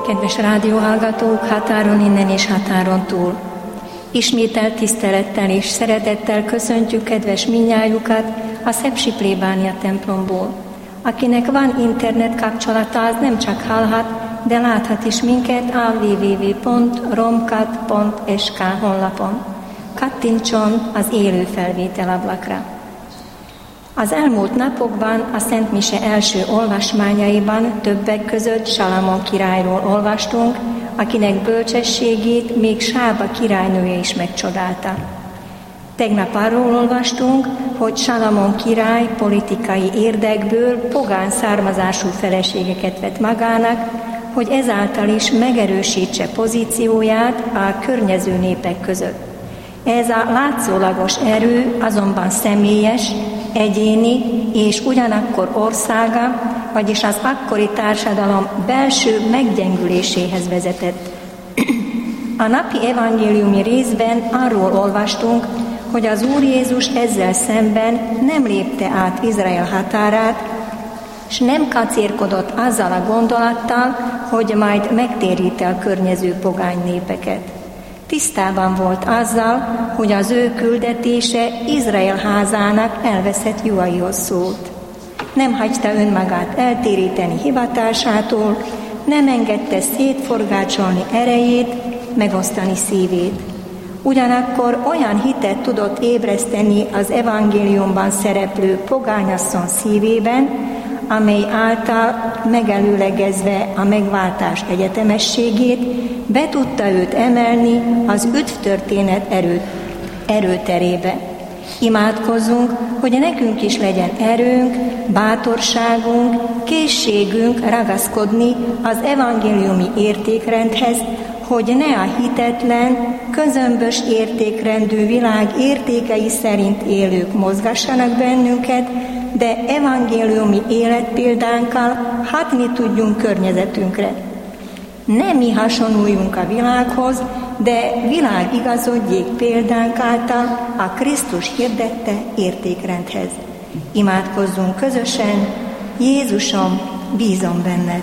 Kedves rádióhallgatók, határon innen és határon túl! Ismételt tisztelettel és szeretettel köszöntjük kedves mindnyájukat a Szepsi plébánia templomból. Akinek van internet kapcsolata, az nem csak hallhat, de láthat is minket a www.romkat.sk honlapon. Kattintson az élő felvétel ablakra. Az elmúlt napokban a Szent Mise első olvasmányaiban többek között Salamon királyról olvastunk, akinek bölcsességét még Sába királynője is megcsodálta. Tegnap arról olvastunk, hogy Salamon király politikai érdekből pogán származású feleségeket vett magának, hogy ezáltal is megerősítse pozícióját a környező népek között. Ez a látszólagos erő azonban személyes, egyéni és ugyanakkor országa, vagyis az akkori társadalom belső meggyengüléséhez vezetett. A napi evangéliumi részben arról olvastunk, hogy az Úr Jézus ezzel szemben nem lépte át Izrael határát, és nem kacérkodott azzal a gondolattal, hogy majd megtéríti a környező pogány népeket. Tisztában volt azzal, hogy az ő küldetése Izrael házának elveszett juhaihoz szólt. Nem hagyta önmagát eltéríteni hivatásától, nem engedte szétforgácsolni erejét, megosztani szívét. Ugyanakkor olyan hitet tudott ébreszteni az evangéliumban szereplő pogányasszony szívében, amely által megelőlegezve a megváltás egyetemességét, be tudta őt emelni az üdvtörténet erőterébe. Imádkozzunk, hogy nekünk is legyen erőnk, bátorságunk, készségünk ragaszkodni az evangéliumi értékrendhez, hogy ne a hitetlen, közömbös értékrendű világ értékei szerint élők mozgassanak bennünket, de evangéliumi életpéldánkkal hatni tudjunk környezetünkre. Nem mi hasonluljunk a világhoz, de világ igazodjék példánk által a Krisztus hirdette értékrendhez. Imádkozzunk közösen, Jézusom, bízom benned!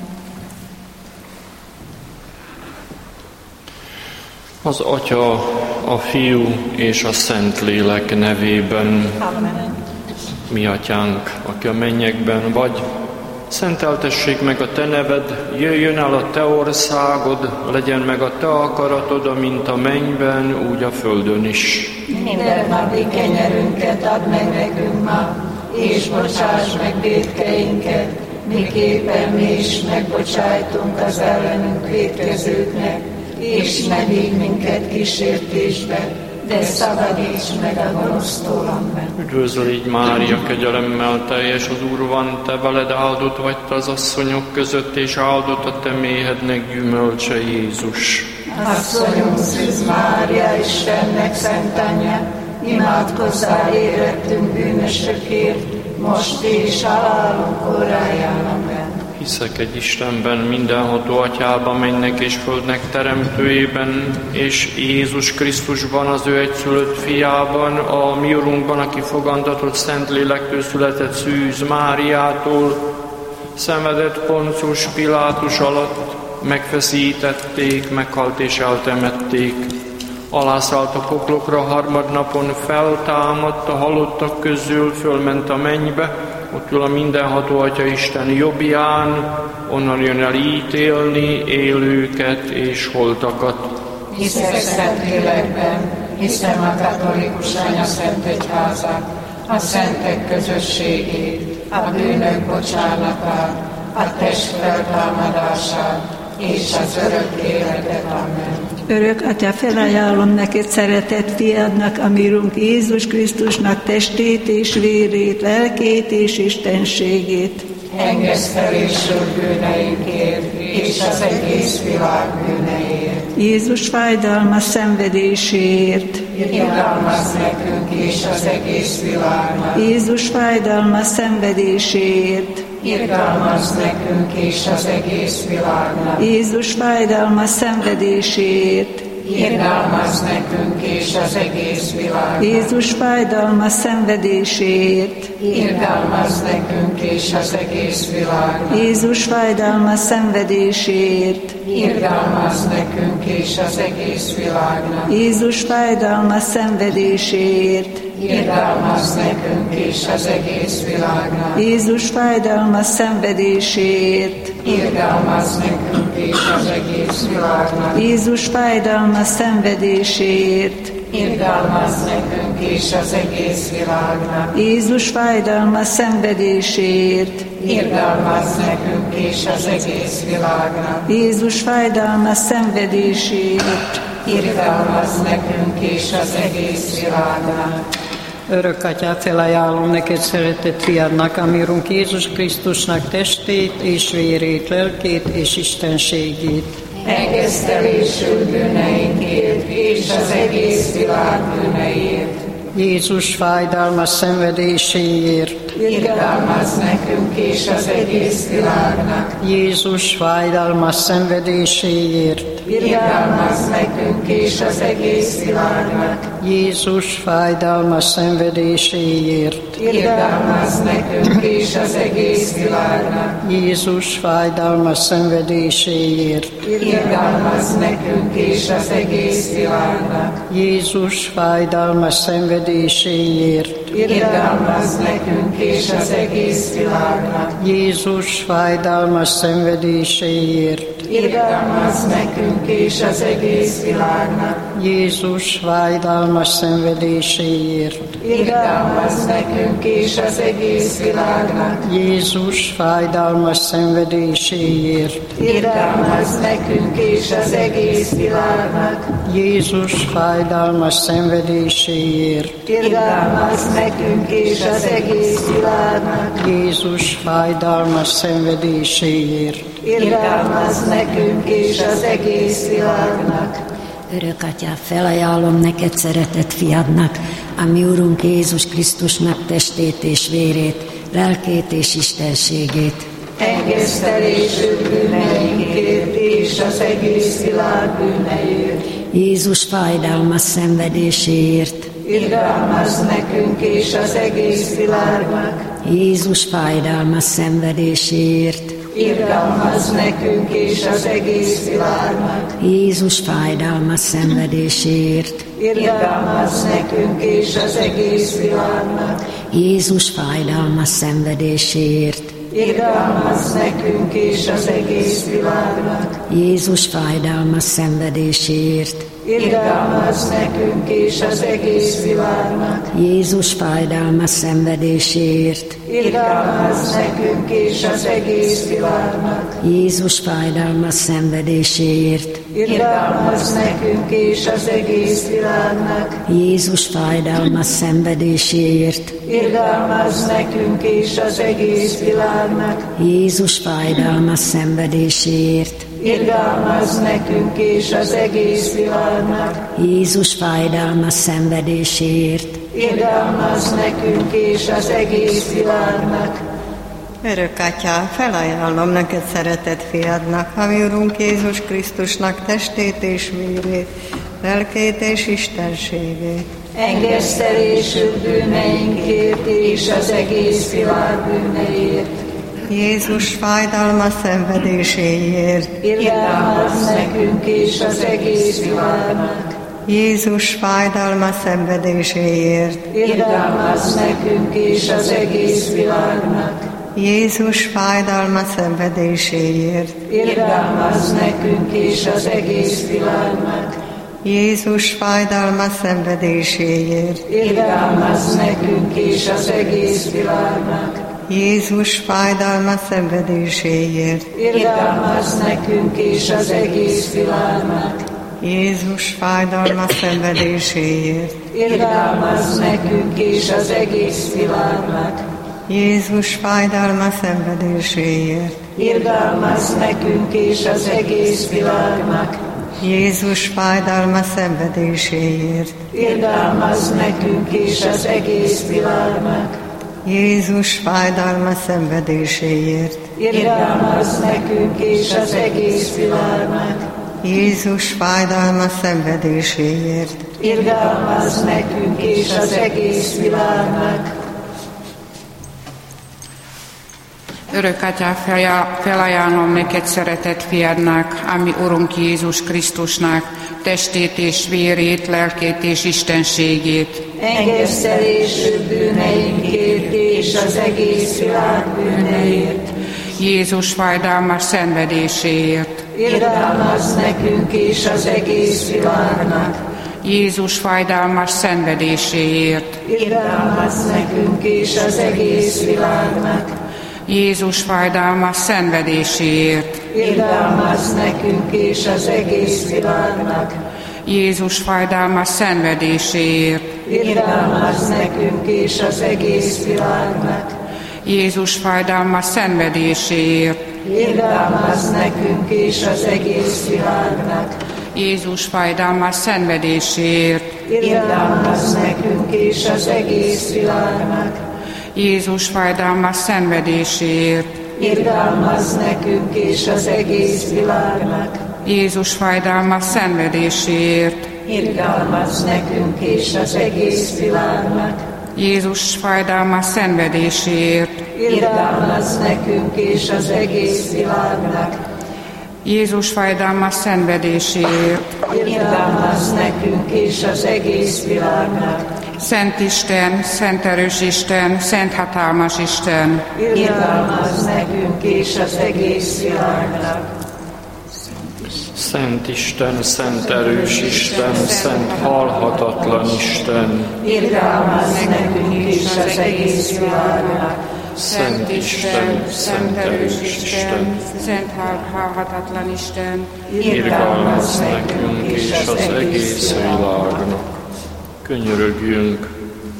Az Atya, a Fiú és a Szentlélek nevében. Amen. Mi Atyánk, aki a mennyekben vagy, szenteltessék meg a Te neved, jöjjön el a Te országod, legyen meg a Te akaratod, amint a mennyben, úgy a földön is. Minden napi kenyerünket add meg nekünk ma, és bocsáss meg vétkeinket, miképpen mi is megbocsájtunk az ellenünk vétkezőknek, és ne vigy minket kísértésbe, de szabadíts meg a gonosztól, amen. Üdvözlégy Mária, kegyelemmel teljes, az Úr van, Te veled, áldott vagy Te az asszonyok között, és áldott a Te méhednek gyümölcse, Jézus. Asszonyunk Szűz Mária, Istennek szent anyja, imádkozzál érettünk bűnösökért, most és halálunk óráján, amen. Hiszek egy Istenben, mindenható Atyában, mennek és földnek teremtőjében, és Jézus Krisztusban, az ő egyszülött fiában, a mi Urunkban, aki fogantatott Szentlélektől született Szűz Máriától, szenvedett Poncius Pilátus alatt, megfeszítették, meghalt és eltemették. Alászállt a poklokra, harmadnapon feltámadt, a halottak közül fölment a mennybe, ott ül a mindenható Atya Isten jobbján, onnan jön el ítélni élőket és holtakat. Hiszek Szentlélekben, hiszem a katolikus anyaszent egyházat, a szentek közösségét, a bűnök bocsánatát, a test feltámadását és az örök életet, amen. Örök Atya, felajánlom neked szeretett fiadnak, a mi Urunk Jézus Krisztusnak testét és vérét, lelkét és istenségét. Engedj felésül bűneinkért, és az egész világ bűneiért. Jézus fájdalmas szenvedéséért. Irgalmazz nekünk és az egész világnak. Jézus fájdalmas szenvedéséért. Irgalmazz nekünk és az egész világnak. Jézus fájdalmas szenvedéséért. irgalmazz nekünk és az egész világnak. Jézus fájdalmas szenvedéséért, Irgalmazz nekünk és az egész világnak. Jézus fájdalmas szenvedéséért, Irgalmazz nekünk és az egész világnak. Jézus fájdalmas szenvedéséért, Irgalmazz nekünk és az egész világnak. Jézus fájdalmas szenvedéséért, Irgalmazz nekünk és az egész világnak. Jézus fájdalmas szenvedéséért, Irgalmazz nekünk és az egész világnak. Jézus fájdalmas szenvedéséért, Irgalmazz nekünk és az egész világnak. Jézus fájdalmas szenvedéséért, Irgalmazz nekünk és az egész világnak. Örök Atyám, felajánlom neked szeretett fiadnak, ami Urunk Jézus Krisztusnak testét és vérét, lelkét és istenségét. Engesztelésül bűneinkért és az egész világ bűneiért. Jézus fájdalmas szenvedéséért. Irgalmazz nekünk és az egész világnak. Jézus fájdalmas szenvedéséért. Irgalmazz nekünk és az egész világnak. Jézus fájdalmas szenvedéséért. Irgalmazz nekünk és az egész világnak. Jézus fájdalmas szenvedéséért. Irgalmazz nekünk és az egész világnak. Jézus fájdalmas szenvedéséért. Irgalmazz nekünk és az egész világnak. Jézus fájdalmas szenvedéséért. Irgalmazz nekünk és az egész világnak. Jézus fájdalmas szenvedéséért. Irgalmazz nekünk és az egész világnak. Jézus fájdalmas szenvedéséért. Irgalmazz nekünk és az egész világnak. Jézus fájdalmas szenvedéséért. Irgalmazz nekünk és az egész világnak. Jézus fájdalmas szenvedéséért. Irgalmazz nekünk és az egész világnak. Örök Atyám, felajánlom neked szeretett fiadnak, a mi Urunk Jézus Krisztusnak testét és vérét, lelkét és istenségét. Engesztelésül bűneinkért és az egész világ bűneiért. Jézus fájdalmas szenvedéséért. Irgalmazz nekünk és az egész világnak. Jézus fájdalmas szenvedéséért. Irgalmazz nekünk és az egész világnak. Jézus fájdalmas szenvedéséért. Irgalmazz nekünk és az egész világnak. Jézus fájdalmas szenvedéséért. Irgalmazz nekünk és az egész világnak. Jézus fájdalmas szenvedéséért. Irgalmazz nekünk és az egész világnak. Jézus fájdalmas szenvedéséért. Irgalmazz nekünk és az egész világnak. Jézus fájdalmas szenvedéséért. Irgalmazz nekünk és az egész világnak. Jézus fájdalmas szenvedéséért. Irgalmazz nekünk és az egész világnak. Jézus fájdalmas szenvedéséért. Irgalmazz nekünk és az egész világnak. Jézus fájdalmas szenvedéséért. Irgalmazz nekünk és az egész világnak. Örök Atyám, felajánlom neked szeretett fiadnak, a mi Urunk Jézus Krisztusnak testét és vérét, lelkét és istenségét. Engesztelésül bűneinkért és az egész világ bűneiért. Jézus fájdalmas szenvedéséért. Irgalmazz nekünk és az egész világnak. Jézus fájdalmas szenvedéséért. Irgalmazz nekünk és az egész világnak. Jézus fájdalmas szenvedéséért. Irgalmazz nekünk és az egész világnak. Jézus fájdalmas szenvedéséért. Irgalmazz nekünk és az egész világnak. Jézus fájdalmas szenvedéséért. Irgalmazz nekünk és az egész világnak. Jézus fájdalmas szenvedéséért. Irgalmazz nekünk és az egész világnak. Jézus fájdalmas szenvedéséért. Irgalmazz nekünk és az egész világnak. Jézus fájdalmas szenvedéséért. Irgalmazz nekünk és az egész világnak. Jézus fájdalmas szenvedéséért. Irgalmazz nekünk és az egész világnak. Jézus fájdalmas szenvedéséért. Irgalmazz nekünk és az egész világnak. Örök Atyám, felajánlom neked szeretett fiadnak, ami Urunk Jézus Krisztusnak, testét és vérét, lelkét és istenségét. Engedsz el és bűneinkért és az egész világ bűneiért. Jézus fájdalmas szenvedéséért. Irgalmazz nekünk és az egész világnak. Jézus fájdalmas szenvedéséért. Irgalmazz nekünk és az egész világnak. Jézus fájdalmas szenvedéséért. Irgalmazz nekünk és az egész világnak. Jézus fájdalmas szenvedéséért. Irgalmazz nekünk és az egész világnak. Jézus fájdalmas szenvedéséért. Irgalmazz nekünk és az egész világnak. Jézus fájdalmas szenvedéséért. Irgalmazz nekünk és az egész világnak. Jézus fájdalmas szenvedéséért. Irgalmazz nekünk és az egész világnak. Jézus fájdalmas szenvedéséért. Irgalmazz nekünk és az egész világnak. Jézus fájdalmas szenvedéséért. Irgalmazz nekünk és az egész világnak. Jézus fájdalmas szenvedéséért. Irgalmazz nekünk és az egész világnak. Szent Isten, szent erős Isten, szent hatalmas Isten. Irgalmazz nekünk és az egész világnak. Szent Isten, szent erős Isten, szent halhatatlan Isten. Irgalmazz nekünk és az egész világnak. Szent Isten, szent erős Isten, szent halhatatlan Isten. irgalmazz nekünk és az egész világnak. Könyörögjünk.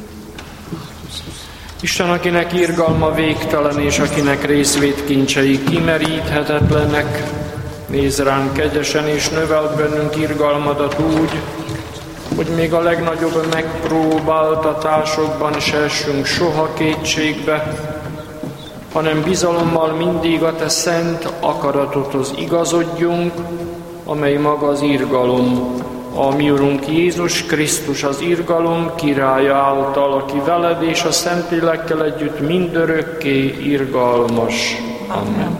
Isten, akinek irgalma végtelen, és akinek részvétkincsei kimeríthetetlenek, nézz ránk kegyesen, és növeld bennünk irgalmadat úgy, hogy még a legnagyobb megpróbáltatásokban se essünk soha kétségbe, hanem bizalommal mindig a te szent akaratodhoz igazodjunk, amely maga az irgalom, a mi Urunk Jézus Krisztus az irgalom királya által, aki veled és a Szentlélekkel együtt mindörökké irgalmas. Amen.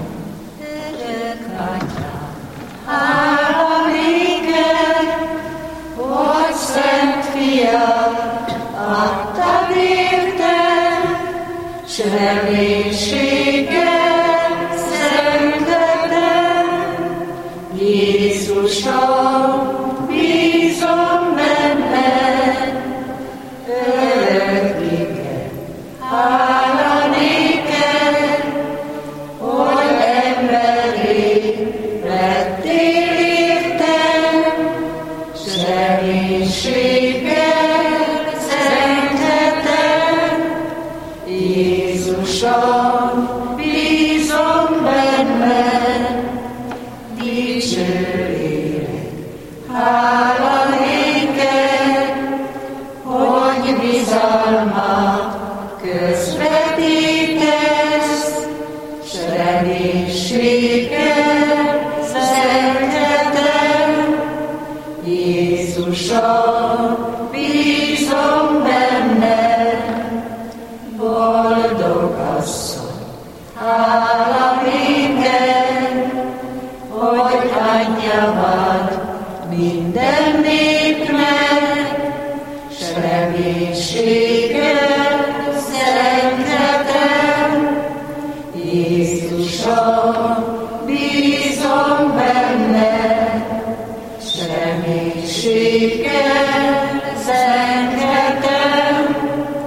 Hála néked, hogy Szent Fiad, adtad értem, s reménységgel szenvedem. Jézusom, bízom benned, örökképpen. Hála néked, hogy emberé lettél értem, s reménységgel szenthetem. Jézusom, bízom benned, dicsőrélek. Hála néked, hogy bizalmat közvetítesz, s reménységgel szenthetem. Jézusom, bízom benned, boldog asszony. Hála néked, hogy anyja vagy minden népnek, s reménységgel szenthetem. Jézusom, bízom benned, s reménységgel szenthetem.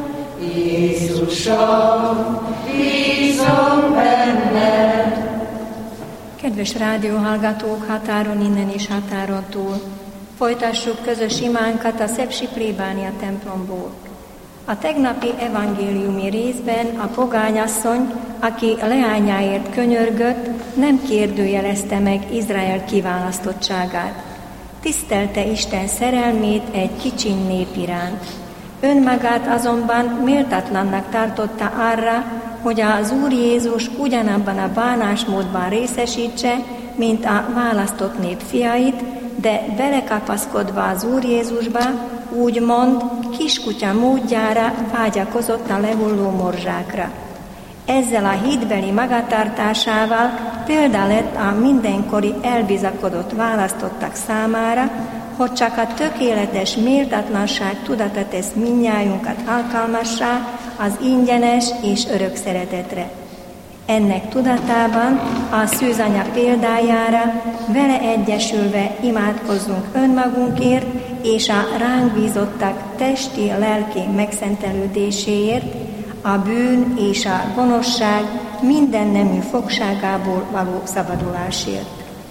Jézusom, bízom benned. Kedves rádióhallgatók határon innen és határon túl, folytassuk közös imánkat a szepsi plébánia templomból. A tegnapi evangéliumi részben a pogányasszony, aki leányáért könyörgött, nem kérdőjelezte meg Izrael kiválasztottságát. Tisztelte Isten szerelmét egy kicsiny nép iránt. Önmagát azonban méltatlannak tartotta arra, hogy az Úr Jézus ugyanabban a bánásmódban részesítse, mint a választott nép fiait, de belekapaszkodva az Úr Jézusba, úgymond kiskutya módjára vágyakozott a lehulló morzsákra. Ezzel a hitbeli magatartásával példa lett a mindenkori elbizakodott választottak számára, hogy csak a tökéletes méltatlanság tudata tesz mindnyájunkat alkalmassá az ingyenes és örök szeretetre. Ennek tudatában a szűzanya példájára vele egyesülve imádkozzunk önmagunkért és a ránk bízottak testi, lelki megszentelődéséért, a bűn és a gonoszság minden nemű fogságából való szabadulásért.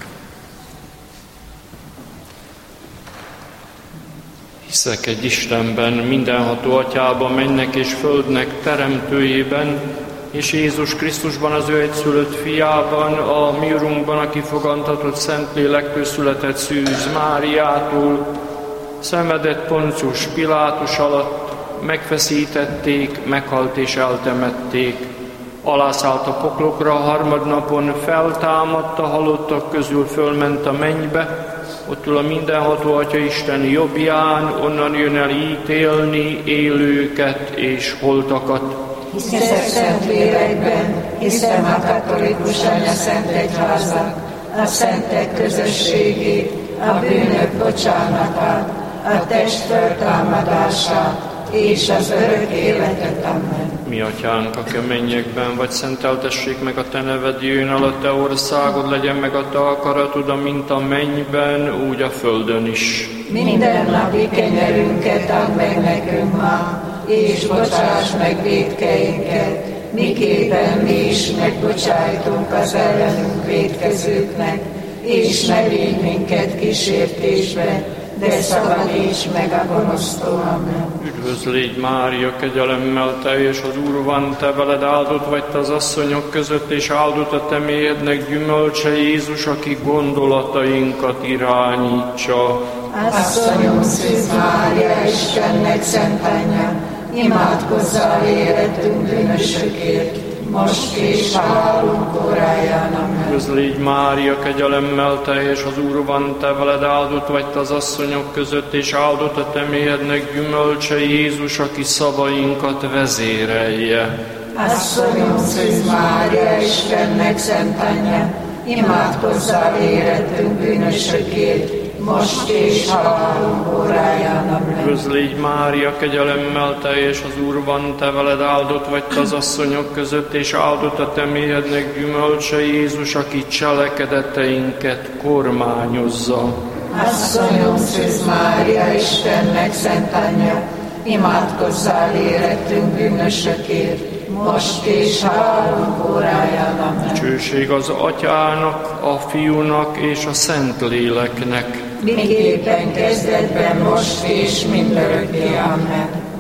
Hiszek egy Istenben, mindenható Atyában, mennek és földnek teremtőjében, és Jézus Krisztusban, az ő egyszülött fiában, a mi Urunkban, aki fogantatott Szentlélektől született Szűz Máriától, szenvedett Poncius Pilátus alatt, megfeszítették, meghalt és eltemették, alászállt a poklokra, a harmadnapon feltámadt, a halottak közül fölment a mennybe, ott ül a mindenható Atya Isten jobbján, onnan jön el ítélni élőket és holtakat. Hiszek Szentlélekben, hiszem a katolikus anya Szent Egyházat, a szentek közösségét, a bűnök bocsánatát, a test feltámadását és az örök életet. Amen. Mi atyánk, aki a mennyekben vagy, szenteltessék meg a te neved, jöjjön el a te országod, legyen meg a te akaratod, amint a mennyben, úgy a földön is. Minden napi kenyerünket add meg nekünk ma, és bocsáss meg vétkeinket, miképpen mi is megbocsájtunk az ellenünk vétkezőknek, és ne védj minket kísértésbe, de szabadíts meg a gonosztól. Amen. Üdvözlégy Mária, kegyelemmel teljes, az Úr van te veled, áldott vagy te az asszonyok között, és áldott a te méhednek gyümölcse Jézus, aki gondolatainkat irányítsa. Asszonyom, Szűz Mária, Istennek szent anyja, imádkozzál érettünk bűnösökért, most és halálunk óráján. Amen. Üdvözlégy Mária, kegyelemmel teljes, az Úr van te veled, áldott vagy te az asszonyok között, és áldott a te méhednek gyümölcse Jézus, aki szavainkat vezérelje. Asszonyom, Szűz Mária, Istennek szent anyja, imádkozzál érettünk bűnösökért, most és halálunk óráján. Amen. Üdvözlégy Mária, kegyelemmel teljes, az Úr van te veled, áldott vagy te az asszonyok között, és áldott a te méhednek gyümölcse Jézus, aki cselekedeteinket kormányozza. Asszonyom, Szűz Mária, Istennek szent anyja, imádkozzál érettünk bűnösökért, most és halálunk óráján. Amen. Dicsőség az Atyának, a Fiúnak és a Szentléleknek. Miképpen kezdetben, most és mindörökké. Amen.